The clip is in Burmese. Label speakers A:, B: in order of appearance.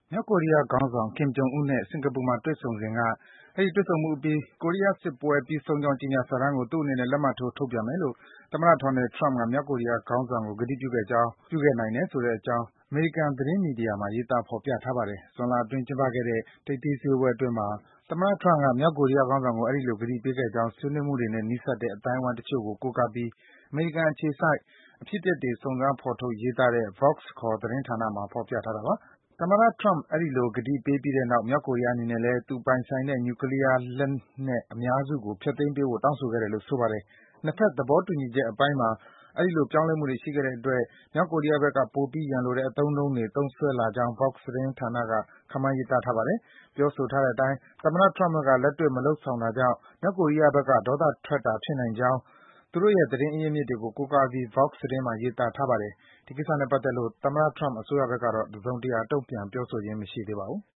A: မြောက်ကိုရီးယားခေါင်းဆောင် Kim Jong Un နဲ့ စင်္ကာပူမှာ တွေ့ဆုံစဉ်က အဲဒီတွေ့ဆုံမှုအပြီး ကိုရီးယားစစ်ပွဲ ပြီးဆုံးကြောင်း ကြေညာစာတမ်းကို သူ့အနေနဲ့ လက်မှတ်ထိုး ထုတ်ပြန်မယ်လို့ သမ္မတ Donald Trump က မြောက်ကိုရီးယားခေါင်းဆောင်ကို ကတိပြုခဲ့နိုင်တယ်ဆိုတဲ့အကြောင်း အမေရိကန် သတင်းမီဒီယာမှာ ရေးသား ဖော်ပြထားပါတယ်။ ဇွန်လအတွင်း ကျင်းပခဲ့တဲ့ ထိပ်သီးစည်းဝေးပွဲအတွင်းမှာ သမ္မတ Trump က မြောက်ကိုရီးယားခေါင်းဆောင်ကို အဲဒီလို ကတိပေးခဲ့ကြောင်း ဆွေးနွေးမှုတွေနဲ့ နီးစပ်တဲ့ အသိုင်းအဝိုင်းတချို့ကို ကိုးကားပြီး အမေရိကန်အခြေစိုက် အဖြစ်အပျက်တွေ စုံစမ်း ဖော်ထုတ်ရေးသားတဲ့ Vox ခေါ် သတင်းဌာနမှာ ဖော်ပြထားတာပါ။ သမ္မတ Trump အဲဒီလို ကတိပေးပြီးတဲ့နောက် မြောက်ကိုရီးယားအနေနဲ့လည်း သူပိုင်ဆိုင်တဲ့ နျူကလီးယားလက်နက်အများစုကို ဖျက်သိမ်းပေးဖို့ တောင်းဆိုခဲ့တယ်လို့ ဆိုပါတယ်။ နှစ်ဘက် သဘောတူညီချက်အပိုင်းမှာ အဲဒီလို ပြောင်းလဲမှုတွေ ရှိခဲ့တဲ့အတွက် မြောက်ကိုရီးယားဘက်က ပိုပြီး ရန်လိုတဲ့ အသုံးအနှုန်းတွေ သုံးစွဲလာကြောင်း Vox သတင်းဌာနက ခန့်မှန်း ရေးသားထားပါတယ်။ ပြောဆိုထားတဲ့အတိုင်း သမ္မတ Trump ဘက်က လက်တွေ့ မလုပ်ဆောင်တာကြောင့် မြောက်ကိုရီးယားဘက်က ဒေါသထွက်တာ ဖြစ်နိုင်ကြောင်း သူတို့ရဲ့ သတင်းအရင်းအမြစ်တွေကို ကိုးကားပြီး Vox သတင်းမှာ ရေးသားထားပါတယ်။ ဒီကိစ္စနဲ့ပတ်သက်လို့ သမ္မတ Trump အစိုးရဘက်ကတော့ တစုံတရာ တုံ့ပြန် ပြောဆိုခြင်း မရှိသေးပါဘူး။